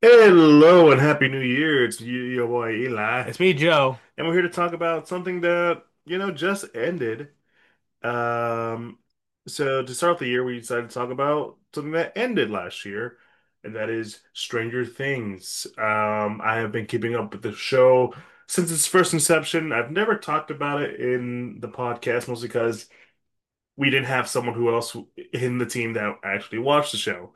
Hello and happy New Year. It's your boy Eli, It's me, Joe. and we're here to talk about something that, just ended. Um, so to start off the year, we decided to talk about something that ended last year, and that is Stranger Things. I have been keeping up with the show since its first inception. I've never talked about it in the podcast, mostly because we didn't have someone who else in the team that actually watched the show.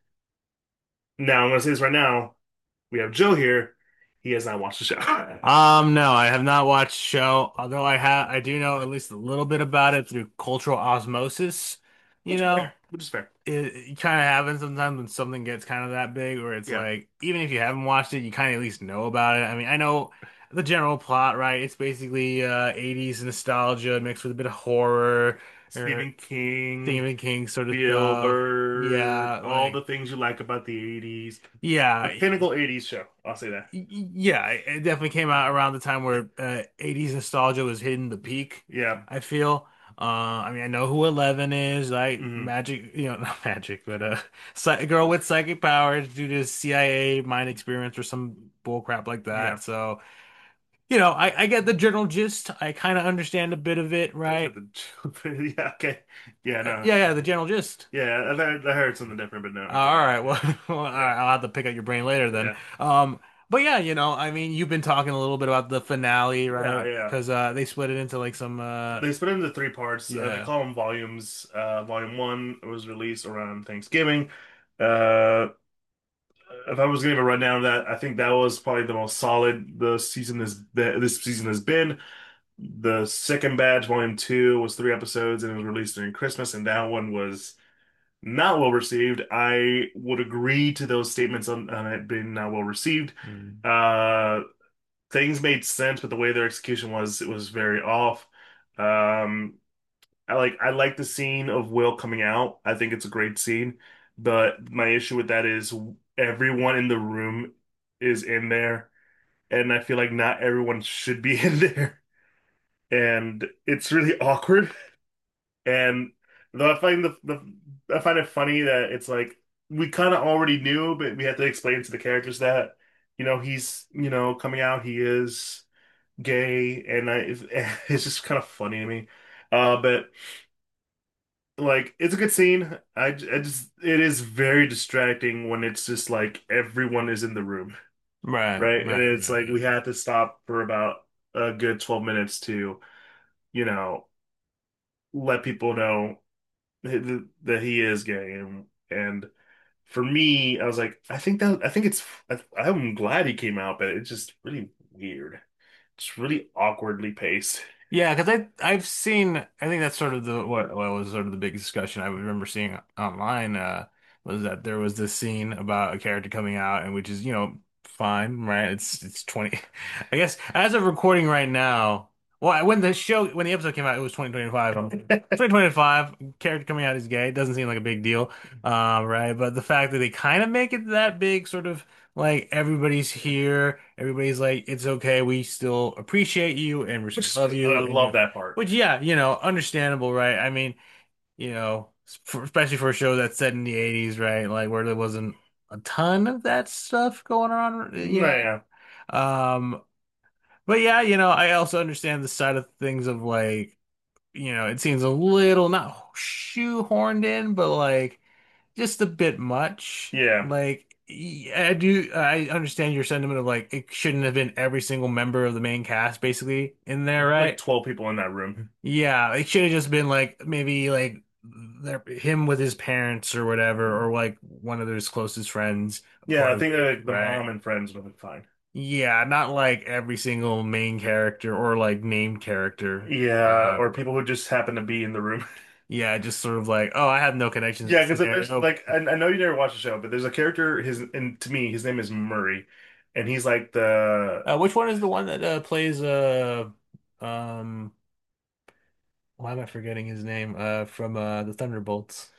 Now, I'm going to say this right now. We have Joe here. He has not watched the show. No, I have not watched the show, although I do know at least a little bit about it through cultural osmosis. You Which is know, fair. Which is fair. it kind of happens sometimes when something gets kind of that big, where it's Yeah. like, even if you haven't watched it, you kind of at least know about it. I mean, I know the general plot, right? It's basically 80s nostalgia mixed with a bit of horror or Stephen King, Stephen King sort of stuff. Spielberg, Yeah, all the things you like about the 80s. The yeah. pinnacle 80s show. I'll say that. Yeah, it definitely came out around the time where 80s nostalgia was hitting the peak, Yeah. I feel. I mean, I know who Eleven is, like Hmm. magic, not magic, but girl with psychic powers due to CIA mind experiments or some bull crap like Yeah. that. So, I get the general gist. I kind of understand a bit of it, Is that right? the yeah, okay. Yeah, no. Yeah, the general gist. Yeah, I heard something different, but no, it's All okay. right. Well, all Yeah. right. I'll have to pick at your brain later then. Yeah. But yeah, I mean, you've been talking a little bit about the finale, Yeah, right? yeah. Because they split it into like some They split it into three parts. They yeah. call them volumes. Volume one was released around Thanksgiving. Uh, if I was going to give a rundown of that, I think that was probably the most solid this season has been. The second batch, volume two, was three episodes and it was released during Christmas, and that one was not well received. I would agree to those statements on it being not well received. Mm. Uh, Things made sense, but the way their execution was, it was very off. Um, I like the scene of Will coming out. I think it's a great scene, but my issue with that is everyone in the room is in there, and I feel like not everyone should be in there, and it's really awkward. And though I find it funny that it's like we kind of already knew, but we had to explain to the characters that he's coming out, he is gay, and it's just kind of funny to me. But like it's a good scene. I just it is very distracting when it's just like everyone is in the room, Right, right? And right, it's right, like yeah. we had to stop for about a good 12 minutes to, you know, let people know that he is gay. And for me, I was like, I think I'm glad he came out, but it's just really weird. It's really awkwardly paced. Yeah, because I've seen I think that's sort of the what was sort of the big discussion I remember seeing online was that there was this scene about a character coming out and which is fine, right? It's 20 I guess as of recording right now. Well, when the episode came out, it was 2025. 2025 character coming out is gay. It doesn't seem like a big deal, right? But the fact that they kind of make it that big, sort of like everybody's here, everybody's like, it's okay, we still appreciate you and we Which still is, love I you, and love that part. which yeah, understandable, right? I mean, especially for a show that's set in the 80s, right? Like where there wasn't a ton of that stuff going on, Yeah, Um, but yeah, I also understand the side of things of like, it seems a little not shoehorned in, but like just a bit much. yeah. Like, I understand your sentiment of like it shouldn't have been every single member of the main cast basically in there, Like right? 12 people in that room. Yeah, it should have just been like maybe like him with his parents or whatever, or like one of his closest friends, a Yeah, part I of think it, the right? mom and friends would have been fine. Yeah, not like every single main character or like named character. Yeah, Uh, or people who just happen to be in the room. yeah, just sort of like, oh, I have no connections to Yeah, this because there's scenario. like I know you never watched the show, but there's a character and to me his name is Murray, and he's like the Which one is the one that plays um why am I forgetting his name? From the Thunderbolts.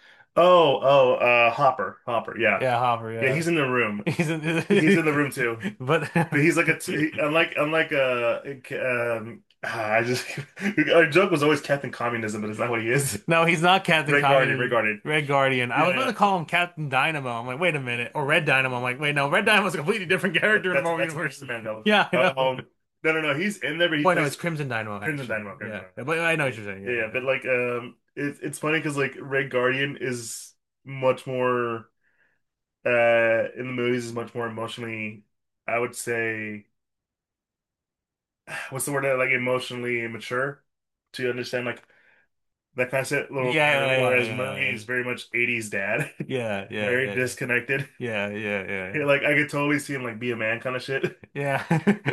Hopper. Yeah, Yeah, Hopper, yeah, yeah. he's in the room. He's He's in the in room too. but But he's like unlike I just our joke was always Captain Communism, but it's not what he is. No, he's not Captain Red Guardian, Red Communist, Guardian. Red Guardian. I was about Yeah, to call him Captain Dynamo. I'm like, wait a minute. Or Red Dynamo. I'm like, wait, no, Red Dynamo's a completely different character in the Marvel that's Universe. Crimson Mandela. Yeah, I know. No, no, no, he's in there, but he Wait, no, it's plays Crimson Dynamo, Crimson actually. Dynamo. Crimson Yeah. Dynamo. But I know what you're saying. Yeah, Yeah, yeah, but like it's funny because like Red Guardian is much more in the movies is much more emotionally, I would say, what's the word, like emotionally mature to understand like that kind of shit a little better, yeah, yeah, whereas yeah, Murray yeah, is very much 80s dad. yeah, yeah, Very yeah, yeah, disconnected. yeah, yeah, Yeah, yeah, like I could totally see him like be a man kind of shit. yeah,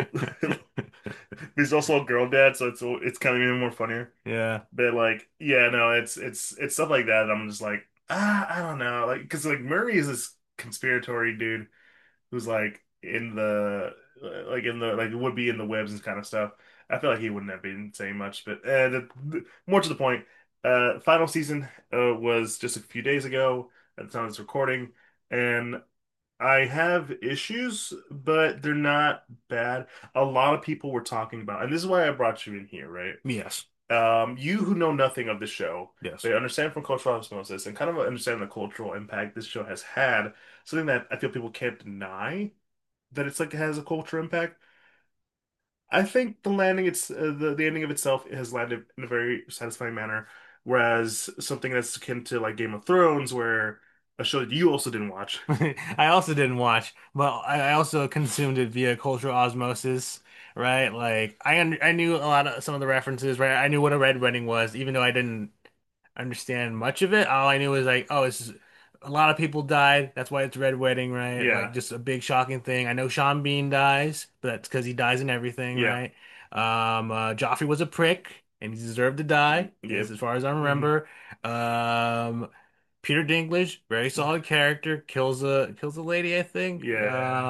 He's also a girl dad, so it's kind of even more funnier. yeah. But like, yeah, no, it's stuff like that. I'm just like, I don't know, like because like Murray is this conspiratory dude who's like in the like would be in the webs and kind of stuff. I feel like he wouldn't have been saying much, but more to the point, final season was just a few days ago at the time of this recording, and I have issues, but they're not bad. A lot of people were talking about, and this is why I brought you in here, right? Yes, You who know nothing of the show, yes. but understand from cultural osmosis and kind of understand the cultural impact this show has had, something that I feel people can't deny that it's like it has a cultural impact. I think the ending of itself has landed in a very satisfying manner, whereas something that's akin to like Game of Thrones, where a show that you also didn't watch. I also didn't watch, but I also consumed it via cultural osmosis, right? Like I knew a lot of some of the references, right? I knew what a red wedding was, even though I didn't understand much of it. All I knew was like, oh, it's just, a lot of people died. That's why it's Red Wedding, right? Like Yeah, just a big shocking thing. I know Sean Bean dies, but that's because he dies in everything, yeah, right? Joffrey was a prick and he deserved to die, yep. as far as I Mhm. remember. Um, Peter Dinklage, very solid character, kills a lady, I think. Yeah.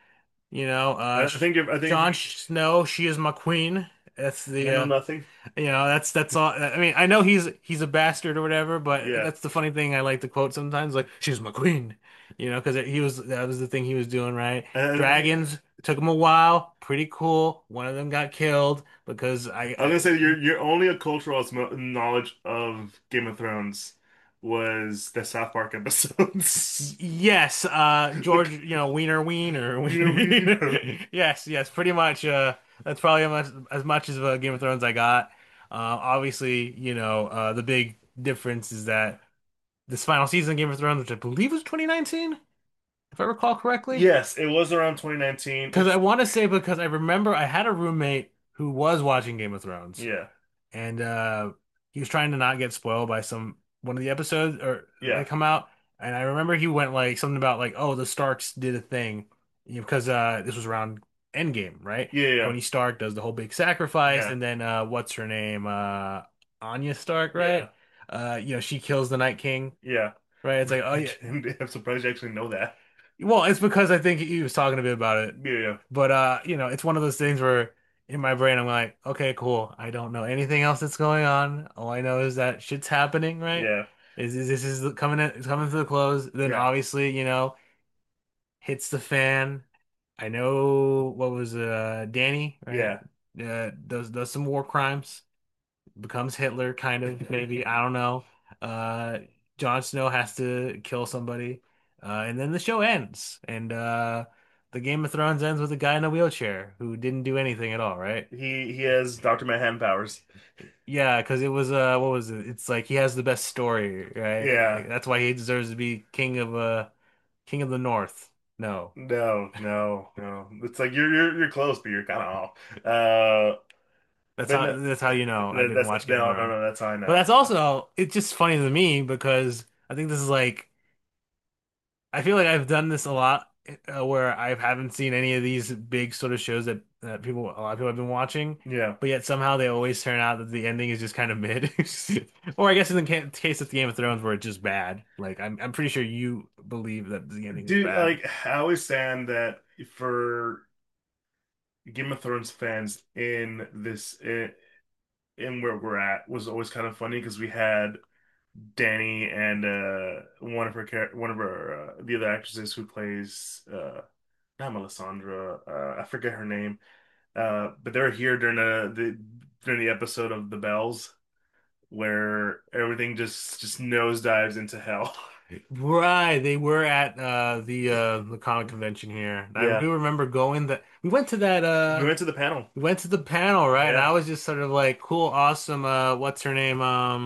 I think Jon Snow, she is my queen. That's I the know nothing. that's all. I mean, I know he's a bastard or whatever, but Yeah. that's the funny thing I like to quote sometimes, like "She's my queen," because that was the thing he was doing, right? And Dragons took him a while, pretty cool. One of them got killed because I was gonna say your only a cultural knowledge of Game of Thrones was the South Park episodes. Yes, George, Like, Wiener Wiener. wiener. Yes, yes, pretty much. That's probably as much as Game of Thrones I got. Obviously, the big difference is that this final season of Game of Thrones, which I believe was 2019, if I recall correctly. Yes, it was around 2019. Because I want to say because I remember I had a roommate who was watching Game of Thrones, Yeah, and he was trying to not get spoiled by one of the episodes or yeah, that come out. And I remember he went like something about like, oh, the Starks did a thing, because this was around Endgame, right? yeah, yeah, Tony Stark does the whole big sacrifice, yeah, and then what's her name? Arya Stark, yeah, right? She kills the Night King, yeah. right? It's like, oh yeah. I'm surprised you actually know that. Well, it's because I think he was talking a bit about it. Yeah, yeah, But it's one of those things where in my brain I'm like, okay, cool. I don't know anything else that's going on. All I know is that shit's happening, right? yeah, This is it's coming to the close. Then yeah, obviously, hits the fan. I know what was Danny, right? yeah. Does some war crimes, becomes Hitler, kind of, maybe. I don't know. Uh, Jon Snow has to kill somebody, and then the show ends, and the Game of Thrones ends with a guy in a wheelchair who didn't do anything at all, right? He has Dr. Manhattan powers. Yeah, because it was what was it? It's like he has the best story, right? Yeah. Like that's why he deserves to be king of the North. No, No, no, no. It's like you're close, but you're kind of off. that's But how no, that's how you know I didn't that's watch Game of no, no, Thrones. no. That's how I But know. that's also it's just funny to me because I think this is like I feel like I've done this a lot where I haven't seen any of these big sort of shows that a lot of people have been watching, Yeah. but yet somehow they always turn out that the ending is just kind of mid. Or I guess in the case of Game of Thrones where it's just bad. Like I'm pretty sure you believe that the ending is Dude, bad. like I always stand that for Game of Thrones fans in where we're at was always kind of funny because we had Danny and one of her the other actresses who plays not Melisandre, I forget her name. But they're here during during the episode of The Bells where everything just nosedives into hell. Right, they were at the comic convention here. I Yeah, do remember going that we went to that we went to the panel. we went to the panel, right? And Yeah, I was just sort of like, cool, awesome, what's her name?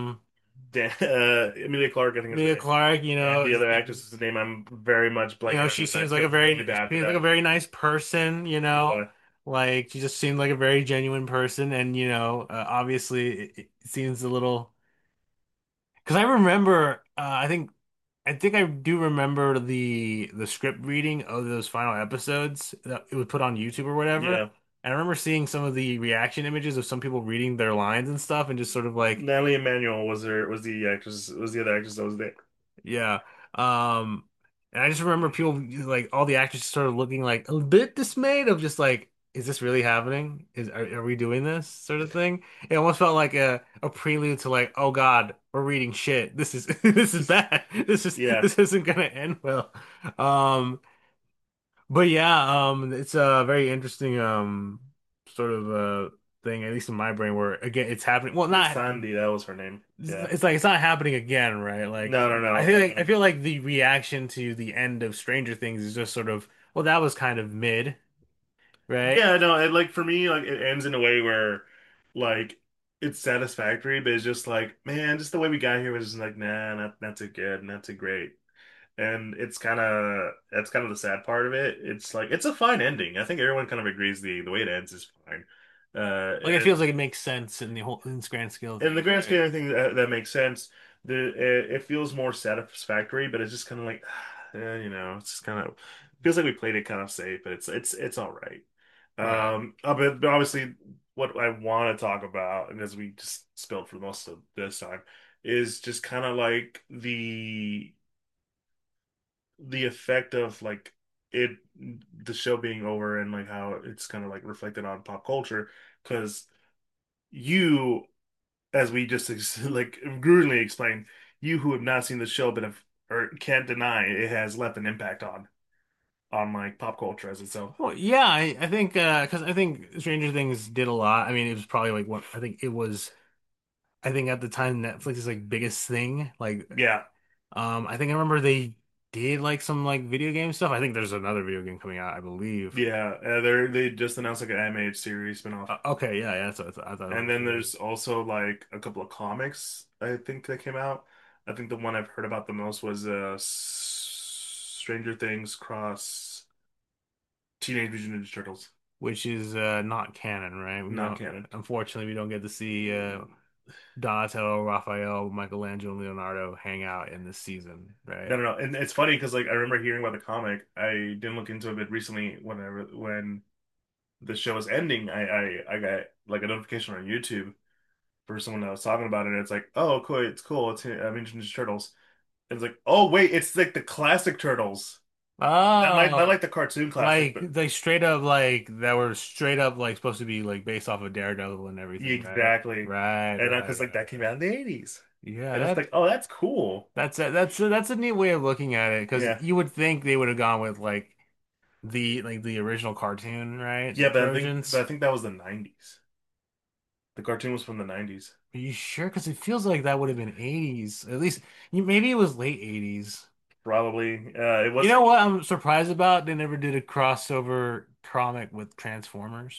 Emilia Clarke, I think is her Mia name, Clark, and the other actress's name I'm very much blanking on she because I seems like feel a really very bad for she seems like a that. very nice person, Yeah, like she just seemed like a very genuine person, and obviously it seems a little because I remember, I think I do remember the script reading of those final episodes that it was put on YouTube or whatever, yeah. and I remember seeing some of the reaction images of some people reading their lines and stuff, and just sort of like. Natalie Emmanuel was the actress was the other actress that was there. Yeah. Um, and I just remember people like all the actors sort of looking like a bit dismayed of just like, is this really happening? Are we doing this sort of thing? It almost felt like a prelude to like, oh God, we're reading shit. This is this is bad. Yeah, This isn't gonna end well. Um, but yeah, it's a very interesting sort of thing, at least in my brain, where again it's happening. Well, not Sandy, that was her name. Yeah. it's like it's not happening again, right? Like No, no, no. I feel like the reaction to the end of Stranger Things is just sort of, well, that was kind of mid, right? Yeah, no, like for me, like it ends in a way where like it's satisfactory, but it's just like, man, just the way we got here was just like, nah, not too good, not too great. And that's kind of the sad part of it. It's like it's a fine ending. I think everyone kind of agrees the way it ends is fine. Like it feels like it makes sense in the whole in the grand scale of In the things, grand right? scheme of things, that makes sense. It feels more satisfactory, but it's just kind of like, it's just kind of feels like we played it kind of safe, but it's all right. Right. But obviously, what I want to talk about, and as we just spilled for most of this time, is just kind of like the effect of like it the show being over and like how it's kind of like reflected on pop culture because you as we just like gruelingly explained, you who have not seen the show but have or can't deny it has left an impact on like pop culture as itself. Well, yeah, I think because I think Stranger Things did a lot. I mean, it was probably like one. I think at the time Netflix's like biggest thing. Like, Yeah, I think I remember they did like some like video game stuff. I think there's another video game coming out, I believe. yeah. They just announced like an animated series spinoff, Okay, yeah, yeah, that's what I thought it and was. then there's also like a couple of comics I think that came out. I think the one I've heard about the most was Stranger Things cross Teenage Mutant Ninja Turtles, Which is not canon, right? We not don't, canon. unfortunately, we don't get to see Mm. Donatello, Raphael, Michelangelo, and Leonardo hang out in this season, No, right? no, no. And it's funny because like I remember hearing about the comic. I didn't look into it a bit recently when the show was ending. I got like a notification on YouTube for someone that was talking about it. And it's like, oh, cool, it's cool. It's Mutant Ninja Turtles. And it's like, oh wait, it's like the classic Turtles, not Oh, like the cartoon classic, but like straight up like that were straight up like supposed to be like based off of Daredevil and everything, right? exactly. Right, And right, because like right. that came out in the 80s, Yeah, and it's like, oh, that's cool. that's a neat way of looking at it because Yeah, you would think they would have gone with like the original cartoon, right? yeah, but Versions. I think that was the 90s. The cartoon was from the 90s. Are you sure? Because it feels like that would have been 80s. At least maybe it was late 80s. Probably. It You was. know what I'm surprised about? They never did a crossover comic with Transformers.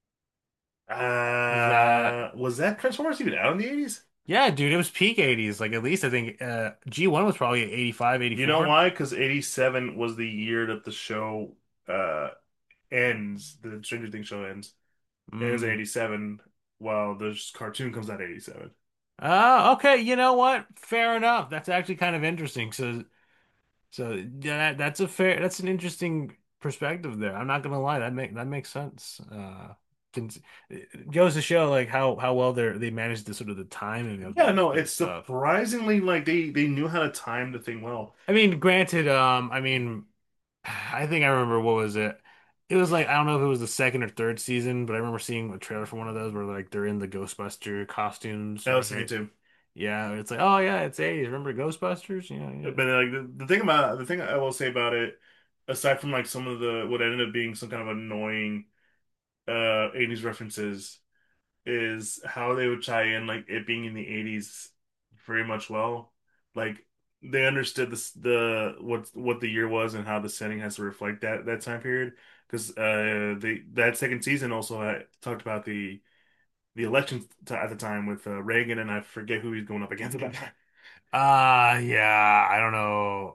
Is that Was that Transformers even out in the 80s? Yeah, dude, it was peak 80s. Like at least I think G1 was probably 85, You know 84. why? Because 87 was the year that the show uh ends. The Stranger Things show ends. It ends in Mm. 87, while the cartoon comes out 87. Okay, you know what? Fair enough. That's actually kind of interesting. So yeah, that's an interesting perspective there. I'm not gonna lie, that makes sense. Can, it goes to show like how well they managed the sort of the timing of Yeah, that no, sort of it's stuff. surprisingly like they knew how to time the thing well. I mean, granted, I mean, I think I remember what was it? It was like I don't know if it was the second or third season, but I remember seeing a trailer for one of those where like they're in the Ghostbuster costumes, I was thinking right? too. Yeah, it's like, oh yeah, it's 80s. Remember Ghostbusters? Yeah, But yeah. like the thing I will say about it, aside from like some of the what ended up being some kind of annoying 80s references is how they would tie in like it being in the 80s very much well. Like they understood what the year was and how the setting has to reflect that time period. Because they that second season also talked about the election at the time with Reagan, and I forget who he's going up against at that time. Yeah, I don't know.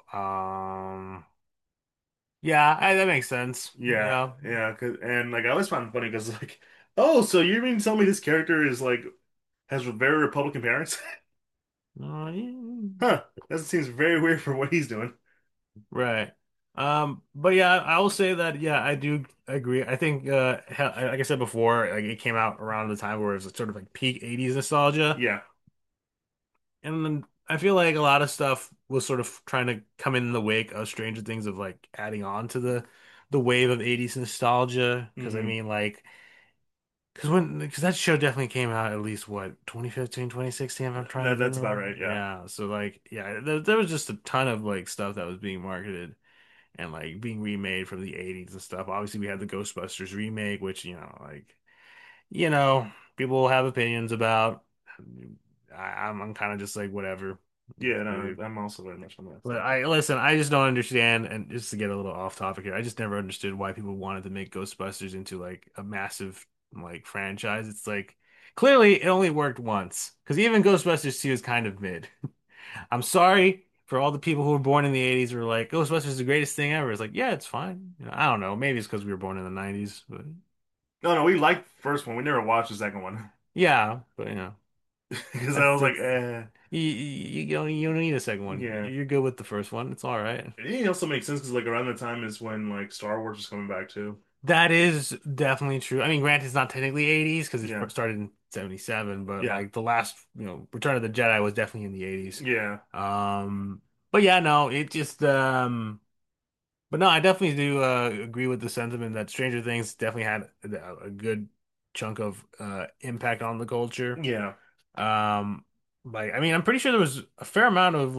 Yeah, that makes sense. Yeah, Yeah. yeah, and like I always found it funny because like, oh, so you mean to tell me this character is like has very Republican parents? Yeah. Huh? That seems very weird for what he's doing. Right. But yeah, I will say that yeah, I do agree. I think like I said before, like it came out around the time where it was sort of like peak 80s nostalgia. Yeah, And then I feel like a lot of stuff was sort of trying to come in the wake of Stranger Things of like adding on to the wave of 80s nostalgia. Because I hmm mean like because that show definitely came out at least what 2015, 2016 if I'm trying to that's about remember. right. Yeah, Yeah, so like yeah, there was just a ton of like stuff that was being marketed and like being remade from the 80s and stuff. Obviously, we had the Ghostbusters remake, which, like, you know, people have opinions about. I'm kind of just like, whatever. yeah. No, I'm also very much on that But side. I listen, I just don't understand, and just to get a little off topic here, I just never understood why people wanted to make Ghostbusters into like a massive like franchise. It's like clearly it only worked once because even Ghostbusters 2 is kind of mid. I'm sorry for all the people who were born in the 80s who were like, Ghostbusters is the greatest thing ever. It's like, yeah, it's fine. I don't know. Maybe it's because we were born in the 90s, but No, no, we liked the first one. We never watched the second one yeah, but because I that's was like, that's you don't need a second one. yeah. You're good with the first one. It's all right. It also makes sense because like around the time is when like Star Wars is coming back too. That is definitely true. I mean, granted, it's not technically 80s because it Yeah, started in 77, but yeah, like the last, Return of the Jedi was definitely in the 80s. yeah, Um, but yeah, no, it just But no, I definitely do agree with the sentiment that Stranger Things definitely had a good chunk of impact on the culture. yeah. Like I mean, I'm pretty sure there was a fair amount of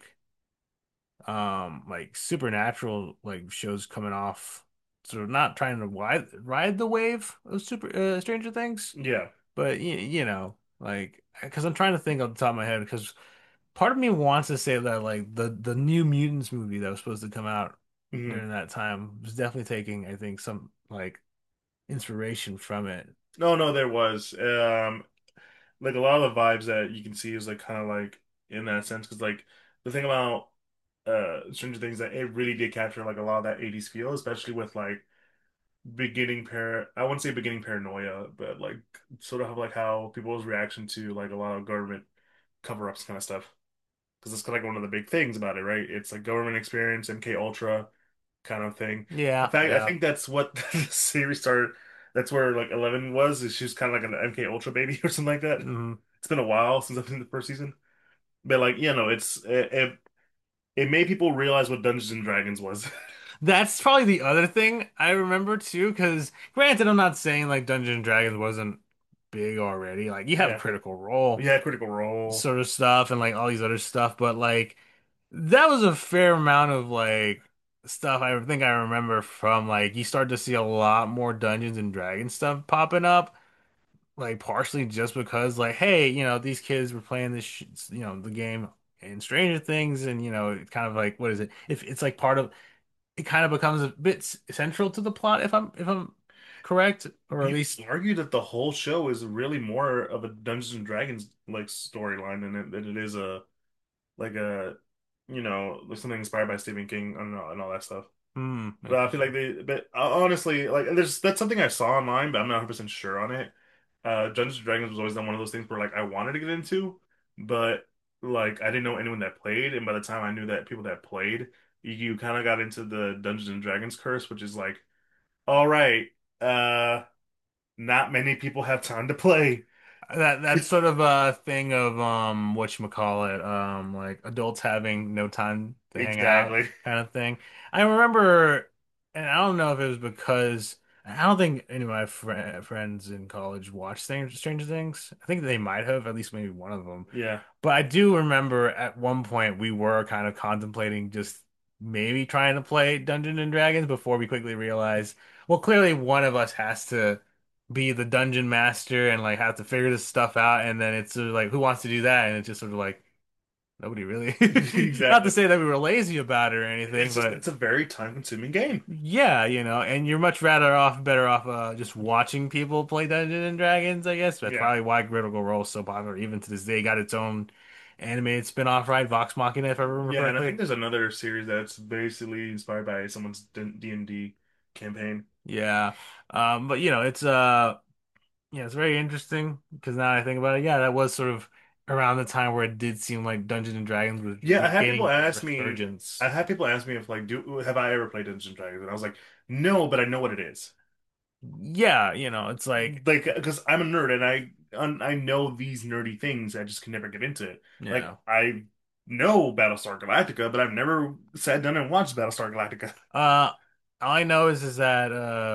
like supernatural like shows coming off, sort of not trying to ride the wave of super Stranger Things, Yeah. but like because I'm trying to think off the top of my head because part of me wants to say that like the New Mutants movie that was supposed to come out hmm during that time was definitely taking, I think, some like inspiration from it. No, no, there was like a lot of the vibes that you can see is like kind of like in that sense because like the thing about Stranger Things that it really did capture like a lot of that 80s feel, especially with like I wouldn't say beginning paranoia, but like sort of like how people's reaction to like a lot of government cover-ups kind of stuff. Because it's kind of like one of the big things about it, right? It's like government experience, MK Ultra kind of thing. In Yeah, fact, I yeah. think that's what the series started. That's where like 11 was. Is she was kind of like an MK Ultra baby or something like that. Mhm. It's been a while since I've seen the first season, but like it made people realize what Dungeons and Dragons was. That's probably the other thing I remember too, because granted, I'm not saying like Dungeons and Dragons wasn't big already. Like you have Yeah, Critical Role yeah, Critical Role. sort of stuff and like all these other stuff, but like that was a fair amount of like stuff I think I remember from like you start to see a lot more Dungeons and Dragons stuff popping up, like partially just because like hey, these kids were playing this the game in Stranger Things and it's kind of like what is it? If it's like part of it kind of becomes a bit central to the plot if I'm correct, or at You least argue that the whole show is really more of a Dungeons and Dragons like storyline than it is a like a like something inspired by Stephen King and all that stuff. But I feel like interesting. but honestly, like that's something I saw online, but I'm not 100% sure on it. Dungeons and Dragons was always one of those things where like I wanted to get into, but like I didn't know anyone that played, and by the time I knew that people that played, you kind of got into the Dungeons and Dragons curse, which is like, all right, uh, not many people have time to play. That's sort of a thing of whatchamacallit, like adults having no time to hang out Exactly. kind of thing. I remember, and I don't know if it was because I don't think any of my friends in college watched Stranger Things. I think they might have, at least maybe one of them. Yeah. But I do remember at one point we were kind of contemplating just maybe trying to play Dungeons and Dragons before we quickly realized, well, clearly one of us has to. be the dungeon master and like have to figure this stuff out, and then it's sort of like who wants to do that? And it's just sort of like nobody really. Not to Exactly. say that we were lazy about it or anything, It's just but it's a very time-consuming game. yeah, and you're much better off just watching people play Dungeons and Dragons, I guess. That's Yeah. probably why Critical Role is so popular. Even to this day, got its own animated spin-off, right? Vox Machina, if I remember Yeah, and I think correctly. there's another series that's basically inspired by someone's D&D campaign. Yeah. But it's yeah, it's very interesting because now I think about it, yeah, that was sort of around the time where it did seem like Dungeons and Dragons Yeah, was gaining a I resurgence. had people ask me if like do have I ever played Dungeons and Dragons? And I was like, no, but I know what it is. Yeah, it's like Like, because I'm a nerd and I know these nerdy things. I just can never get into it. Like, yeah. I know Battlestar Galactica, but I've never sat down and watched Battlestar Galactica. Uh, all I know is that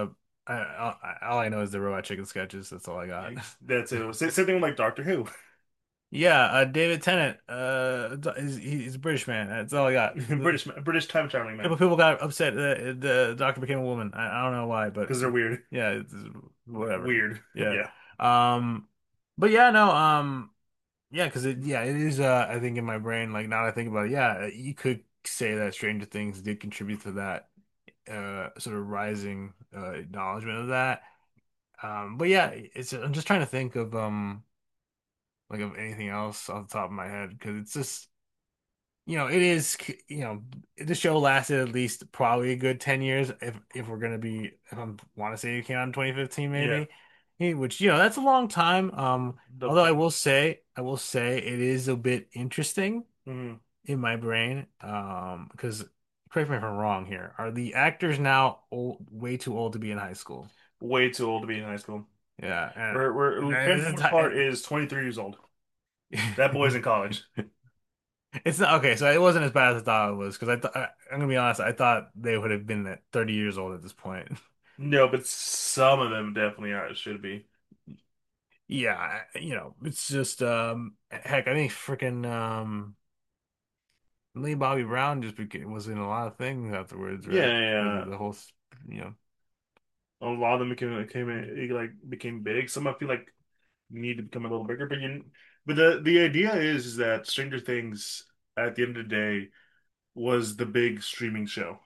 all I know is the Robot Chicken sketches. That's all I got. That's it. Same thing with like Doctor Who. Yeah, David Tennant. He's a British man. That's all I got. British time traveling man People got upset that the doctor became a woman. I don't know why, but because they're weird. yeah, whatever. Weird. Yeah. Yeah. Um, but yeah, no. Yeah, because it is. I think in my brain, like now that I think about it, yeah, you could say that Stranger Things did contribute to that sort of rising acknowledgement of that. But yeah, it's I'm just trying to think of like of anything else off the top of my head because it's just it is the show lasted at least probably a good 10 years if we're gonna be if I want to say it came out in 2015 Yeah. maybe. Which that's a long time. The, Although I will say it is a bit interesting mhm. in my brain. Because correct me if I'm wrong here. Are the actors now way too old to be in high school? Way too old to be in high school. Yeah, We're and Benjamin Part is 23 years old. That boy's in college. it's not okay. So it wasn't as bad as I thought it was because I'm gonna be honest. I thought they would have been at 30 years old at this point. No, but some of them definitely are should be. Yeah, it's just heck. I think freaking Lee Bobby Brown was in a lot of things afterwards, Yeah, right? yeah, Because of yeah. the whole, you know. A lot of them became big. Some I feel like need to become a little bigger, but the idea is that Stranger Things at the end of the day was the big streaming show.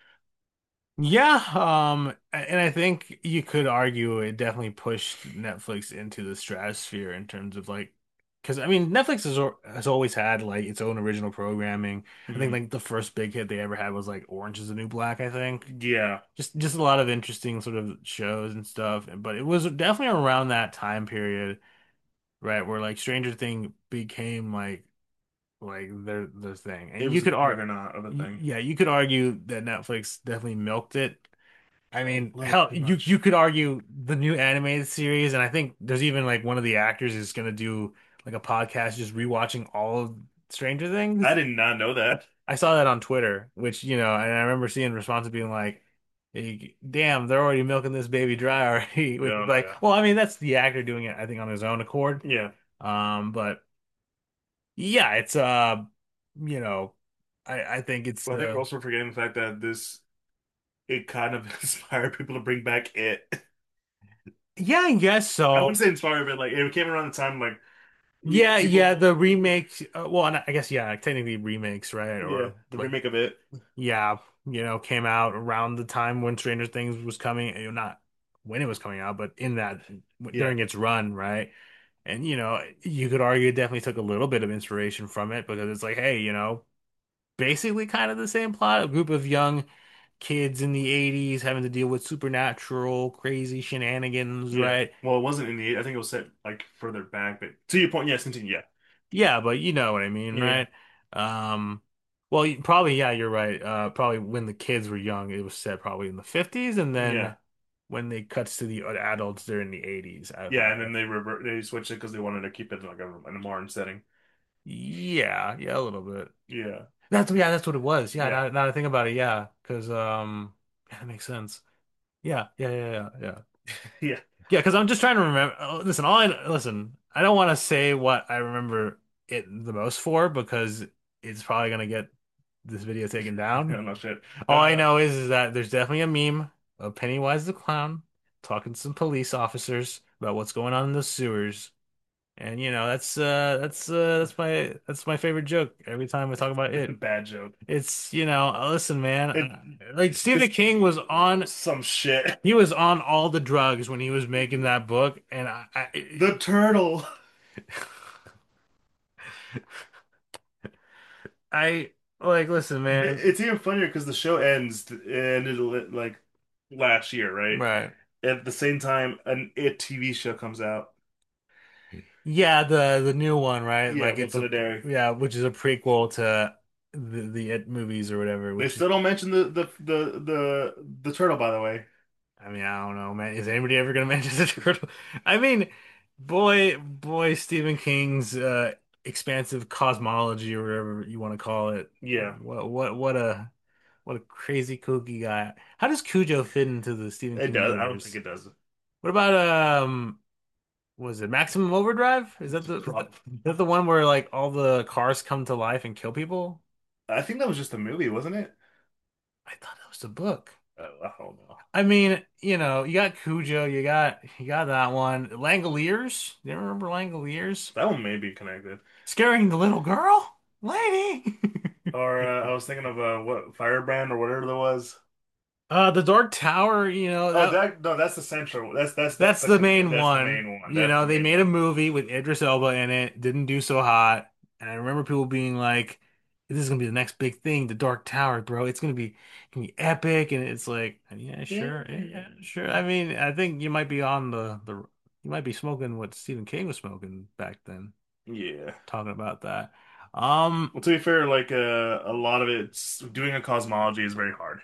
Yeah, and I think you could argue it definitely pushed Netflix into the stratosphere in terms of like, because I mean, Netflix has always had like its own original programming. I think Hmm. like the first big hit they ever had was like Orange is the New Black, I think. Yeah. Just a lot of interesting sort of shows and stuff. But it was definitely around that time period, right, where like Stranger Thing became like their thing. It And was a juggernaut of a thing. yeah, you could argue that Netflix definitely milked it. I mean, Like hell, too you much. could argue the new animated series, and I think there's even like one of the actors is gonna do like a podcast just rewatching all of Stranger I Things. did not know that. I saw that on Twitter, which and I remember seeing responses being like, hey, "Damn, they're already milking this baby dry already." Which is Oh like, yeah. well, I mean, that's the actor doing it, I think, on his own accord. Yeah. But yeah, it's you know, I think it's But I think we're also forgetting the fact that this it kind of inspired people to bring back it. yeah, I guess I so. wouldn't say inspired, but like it came around the time like Yeah, yeah, people, the remakes. Well, and I guess yeah, technically remakes, right? yeah, Or the like, remake of it. yeah, came out around the time when Stranger Things was coming. Not when it was coming out, but in that Yeah, during its run, right? And you could argue it definitely took a little bit of inspiration from it because it's like, hey, basically kind of the same plot. A group of young kids in the 80s having to deal with supernatural, crazy shenanigans, yeah. right? Well, it wasn't in the. I think it was set like further back. But to your point, yes, continue. Yeah, Yeah, but you know what I mean, yeah, right? Well, probably, yeah, you're right. Probably when the kids were young, it was set probably in the 50s, and yeah, then when they cuts to the adults, they're in the 80s. yeah. And then they switched it because they wanted to keep it like in a modern setting. Yeah, yeah, a little bit. Yeah, That's what it was. Yeah, yeah, now that I think about it, yeah, because yeah, that makes sense. Yeah, yeah, yeah, yeah, yeah. yeah. Yeah, because I'm just trying to remember. Listen, listen. I don't want to say what I remember it the most for because it's probably gonna get this video taken I down. don't know shit. All I know is that there's definitely a meme of Pennywise the clown. talking to some police officers about what's going on in the sewers. And that's my favorite joke every time we talk about it. Bad joke. It's, listen, man, It like Stephen this King was on some shit. he was on all the drugs when he was making that book, and The turtle. I like listen, man. It's even funnier because the show ended like last year, right? Right. At the same time, an It TV show comes out. Yeah, the new one, right? Yeah, Like with it's a Derry. yeah, which is a prequel to the It movies or whatever, They which is still don't mention the turtle, by the way. I mean, I don't know, man. Is anybody ever gonna mention the turtle? I mean, boy, Stephen King's expansive cosmology or whatever you want to call it. Yeah, What a crazy kooky guy. How does Cujo fit into the Stephen it King does. I don't think universe? it does. What about was it Maximum Overdrive? Is that the one where like all the cars come to life and kill people? I think that was just a movie, wasn't it? I thought that was the book. I don't know. I mean, you got Cujo, you got that one. Langoliers. Do you remember Langoliers? That one may be connected. Scaring the little girl? Lady. Or I was thinking of what Firebrand or whatever that was. The Dark Tower, Oh, that no, that's the central. That's that's the main that's the one. main one. That's the They main made a one. movie with Idris Elba in it, didn't do so hot. And I remember people being like, this is gonna be the next big thing, the Dark Tower, bro. It's gonna be epic. And it's like, yeah, Yeah, sure, yeah, sure. I mean, I think you might be on the you might be smoking what Stephen King was smoking back then, yeah. talking about that. Um, Well, to be fair, like a lot of it's doing a cosmology is very hard.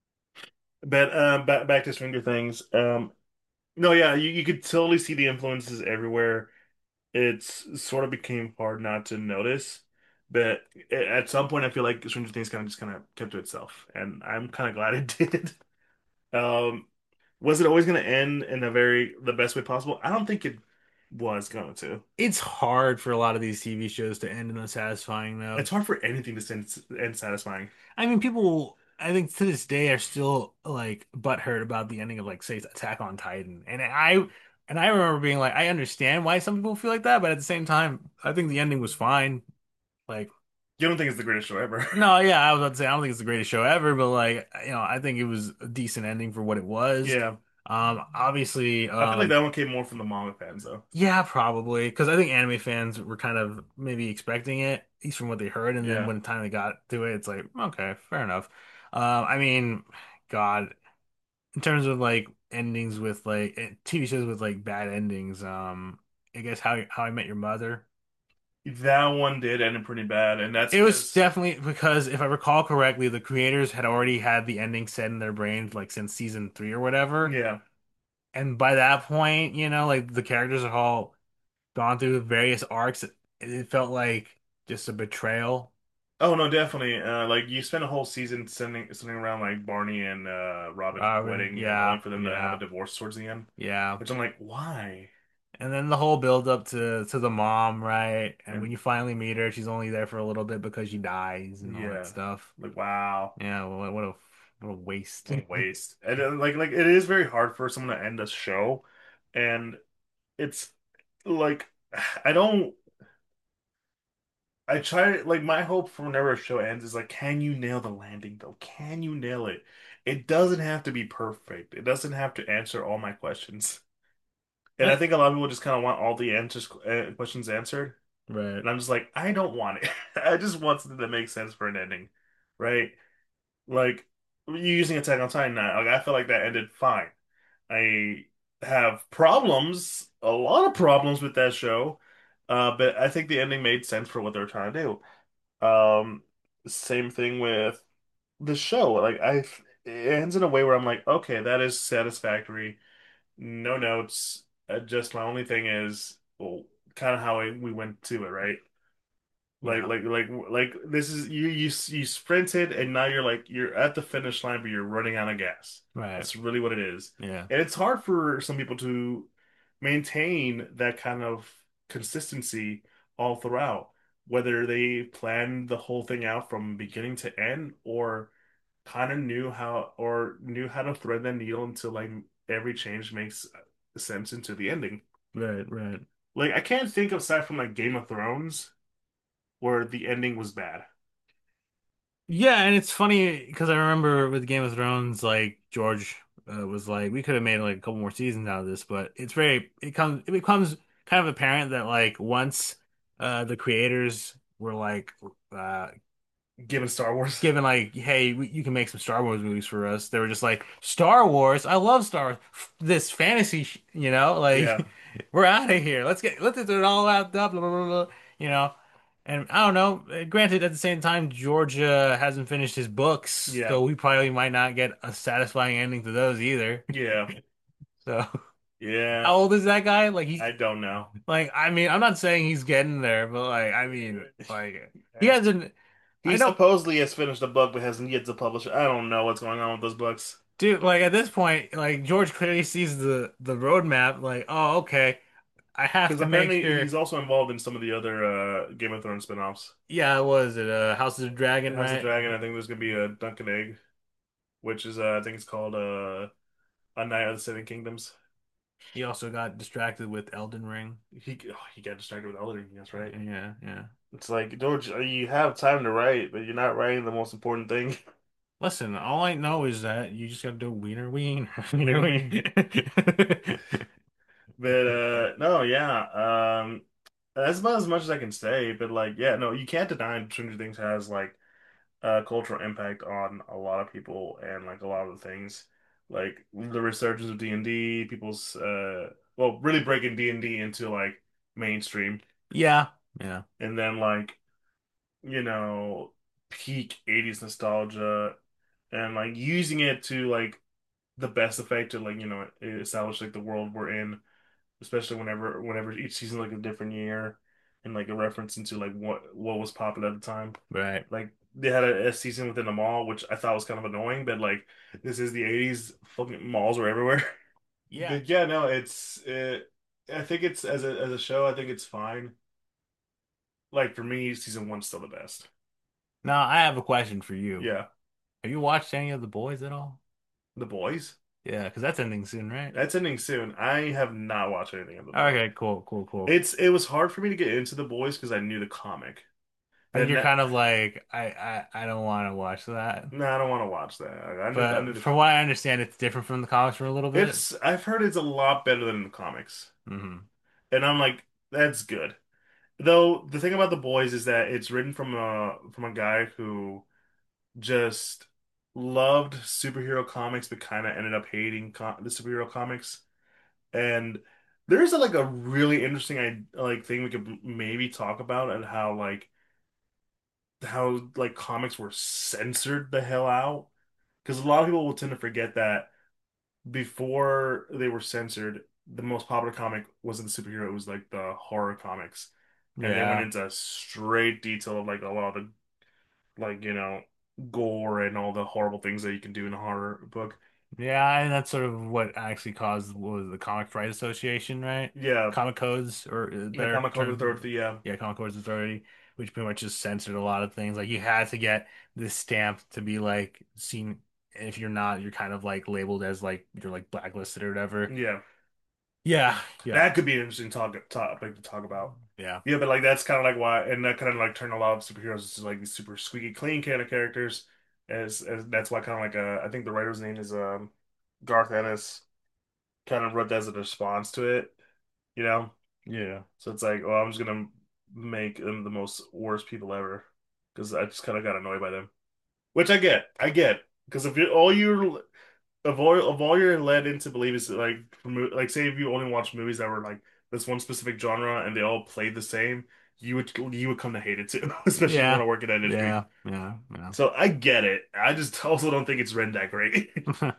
But back to Stranger Things. No, yeah, you could totally see the influences everywhere. It's sort of became hard not to notice, but at some point, I feel like Stranger Things kind of kept to itself, and I'm kind of glad it did. Um, was it always going to end in the best way possible? I don't think it was going to. it's hard for a lot of these TV shows to end in a satisfying note. It's hard for anything to end satisfying. I mean, people, I think to this day are still like butthurt about the ending of like say Attack on Titan, and I remember being like, I understand why some people feel like that, but at the same time, I think the ending was fine. Like, You don't think it's the greatest show ever? no, yeah, I was about to say I don't think it's the greatest show ever, but like, I think it was a decent ending for what it was. Yeah, Obviously, I feel like that one came more from the manga fans though. yeah, probably because I think anime fans were kind of maybe expecting it, at least from what they heard, and then Yeah. when time they got to it, it's like, okay, fair enough. I mean, God, in terms of like endings with like TV shows with like bad endings, I guess How I Met Your Mother. That one did end up pretty bad, and that's It was because definitely because if I recall correctly, the creators had already had the ending set in their brains like since season three or whatever, yeah. and by that point, like the characters are all gone through various arcs. It felt like just a betrayal. Oh no, definitely. Like you spend a whole season sending around like Barney and Robin Robin, wedding, yeah, only for them to have a yeah, divorce towards the end. yeah. Which I'm like, why? And then the whole build up to the mom, right? And when And you finally meet her, she's only there for a little bit because she dies and all that yeah, stuff. like wow, Yeah, what a waste. what a waste. And like it is very hard for someone to end a show, and it's like I don't. I try like my hope for whenever a show ends is like, can you nail the landing though? Can you nail it? It doesn't have to be perfect. It doesn't have to answer all my questions. And I Eh, think a lot of people just kind of want all the answers questions answered. right. And I'm just like, I don't want it. I just want something that makes sense for an ending, right? Like you using Attack on Titan now, like I feel like that ended fine. I have problems, a lot of problems with that show, but I think the ending made sense for what they were trying to do. Same thing with the show. It ends in a way where I'm like, okay, that is satisfactory. No notes. Just my only thing is, well, kind of how we went to it, right? Yeah, This is you sprinted and now you're at the finish line, but you're running out of gas. right. That's really what it is. Yeah, And it's hard for some people to maintain that kind of consistency all throughout, whether they planned the whole thing out from beginning to end or kind of knew how to thread the needle into like every change makes sense into the ending. Right, right. Like I can't think of aside from like Game of Thrones where the ending was bad. Yeah, and it's funny because I remember with Game of Thrones, like George was like, we could have made like a couple more seasons out of this, but it becomes kind of apparent that like once the creators were like uh Given Star Wars. given like, hey, you can make some Star Wars movies for us. They were just like, Star Wars, I love Star Wars. This fantasy, Yeah, like we're out of here. Let's get it all wrapped up, blah, blah, blah, blah, you know. And I don't know. Granted, at the same time, Georgia hasn't finished his books, yeah, so we probably might not get a satisfying ending to those either. yeah, So, yeah. how old is that guy? Like he's I don't know. like, I mean, I'm not saying he's getting there, but like, I mean, like he hasn't. I He know. supposedly has finished the book but hasn't yet to publish it. I don't know what's going on with those books. Dude, like at this point, like George clearly sees the roadmap, like, oh, okay, I have Because to make apparently sure. he's also involved in some of the other Game of Thrones spin-offs. Yeah, what was it House of the Dragon, House of right? Dragon, I think there's gonna be a Dunkin' Egg, which is I think it's called A Night of the Seven Kingdoms. He also got distracted with Elden Ring. He got distracted with Elden Ring. That's right. Yeah, yeah. It's like George, you have time to write, but you're not writing the most important thing. Listen, all I know is that you just gotta do wiener wiener, wiener wiener. But no, yeah. That's about as much as I can say. But like, yeah, no, you can't deny Stranger Things has like cultural impact on a lot of people and like a lot of the things, like the resurgence of D&D, people's well, really breaking D&D into like mainstream, Yeah, yeah, and then like you know peak 80s nostalgia and like using it to like the best effect to like establish like the world we're in, especially whenever each season like a different year and like a reference into like what was popular at the time. right. Like they had a season within a mall, which I thought was kind of annoying, but like this is the 80s, fucking malls were everywhere. Yeah. But yeah, no, I think it's as a show, I think it's fine. Like for me, season one's still the best. Now I have a question for you. Yeah. Have you watched any of The Boys at all? The Boys. Yeah, because that's ending soon, right? That's ending soon. I have not watched anything of The Boys. Okay, cool, cool, cool. It was hard for me to get into The Boys because I knew the comic. And And you're that, kind of like, I don't want to watch that. no, I don't want to watch that. I knew But the from what comic. I understand, it's different from the comics for a little bit. I've heard it's a lot better than the comics. Hmm. And I'm like, that's good. Though the thing about The Boys is that it's written from a guy who just loved superhero comics, but kind of ended up hating the superhero comics. And there's like a really interesting like thing we could maybe talk about and how like comics were censored the hell out. Because a lot of people will tend to forget that before they were censored, the most popular comic wasn't the superhero, it was like the horror comics. And they went Yeah. into straight detail of like a lot of the like, gore and all the horrible things that you can do in a horror book. Yeah, and that's sort of what actually caused what was the Comic Rights Association, right? Yeah, Comic Codes, or the better Comic Code term, Authority, yeah. yeah, Comic Codes Authority, which pretty much just censored a lot of things. Like you had to get this stamp to be like seen. If you're not, you're kind of like labeled as like you're like blacklisted or whatever. Yeah. Yeah, yeah, That could be an interesting topic to talk about. yeah, Yeah, but like that's kind of like why, and that kind of like turned a lot of superheroes into like these super squeaky clean kind of characters. As that's why kind of like I think the writer's name is Garth Ennis kind of wrote that as a response to it, you know. yeah, So it's like, well, I'm just gonna make them the most worst people ever because I just kind of got annoyed by them, which I get because if you all you're of all you're led into believe is like like say if you only watch movies that were like this one specific genre and they all played the same, you would come to hate it too, especially if you want yeah, to work in that industry. yeah, yeah, yeah. So I get it. I just also don't think it's written that great.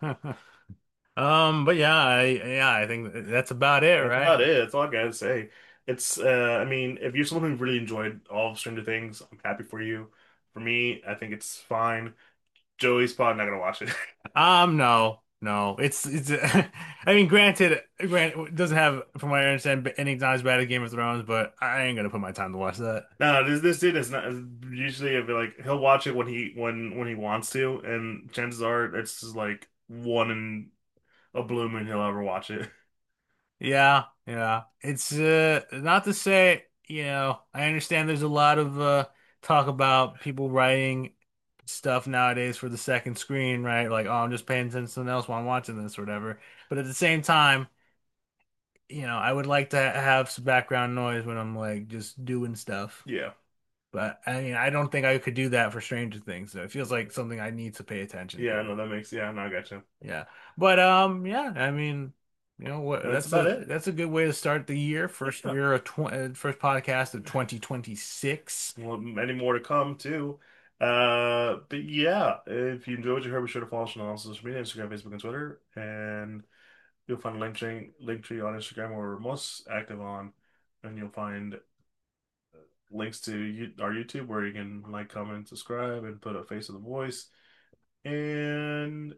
But yeah, I think that's about it, That's right? about it. That's all I gotta say. It's I mean, if you're someone who really enjoyed all of Stranger Things, I'm happy for you. For me, I think it's fine. Joey's probably not gonna watch it. No, no. It's. I mean, granted, it doesn't have, from what I understand, any not as bad as Game of Thrones, but I ain't gonna put my time to watch that. No, this dude is not usually if like he'll watch it when he wants to, and chances are it's just like one in a blue moon he'll ever watch it. Yeah, yeah. It's not to say, I understand there's a lot of talk about people writing stuff nowadays for the second screen, right? Like, oh, I'm just paying attention to something else while I'm watching this or whatever. But at the same time, I would like to have some background noise when I'm like just doing stuff. Yeah. But I mean, I don't think I could do that for Stranger Things. So it feels like something I need to pay attention Yeah, to. no, that makes yeah, no, I got you. Yeah. But yeah, I mean, what And that's about it. that's a good way to start the year. Yeah. First podcast of 2026. Well, many more to come too. But yeah, if you enjoyed what you heard, be sure to follow us on all social media, Instagram, Facebook, and Twitter. And you'll find a link tree on Instagram where we're most active on, and you'll find links to our YouTube where you can like, comment, subscribe, and put a face with a voice. And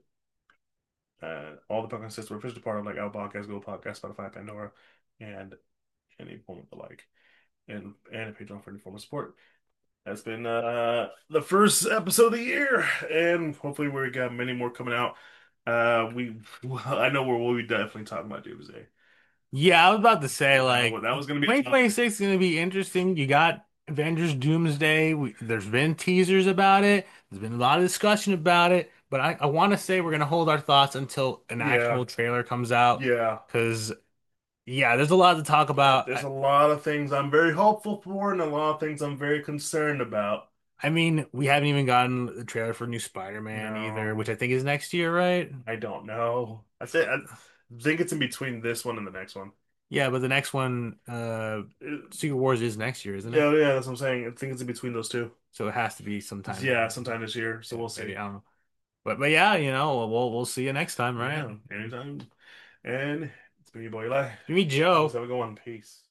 all the podcasts we're officially part of, like Apple Podcasts, Google Podcasts, Spotify, Pandora, and any form of the like, and a Patreon for any form of support. That's been the first episode of the year, and hopefully we got many more coming out. We I know we'll be definitely talking about Doomsday. Yeah, I was about to say like That was going to be a topic. 2026 is going to be interesting. You got Avengers Doomsday. There's been teasers about it. There's been a lot of discussion about it, but I want to say we're going to hold our thoughts until an Yeah, actual trailer comes out yeah. because yeah, there's a lot to talk about. There's a lot of things I'm very hopeful for, and a lot of things I'm very concerned about. I mean, we haven't even gotten the trailer for new Spider-Man either, which No, I think is next year, right? I don't know. I think it's in between this one and the next one. Yeah, but the next one, Secret Wars is next year, isn't it? Yeah, yeah, that's what I'm saying. I think it's in between those two. So it has to be sometime. Yeah, sometime this year. So Yeah, we'll maybe see. I don't know. But yeah, we'll see you next time, right? Yeah, anytime. And it's been your boy Eli. You meet You guys Joe. have a good one. Peace.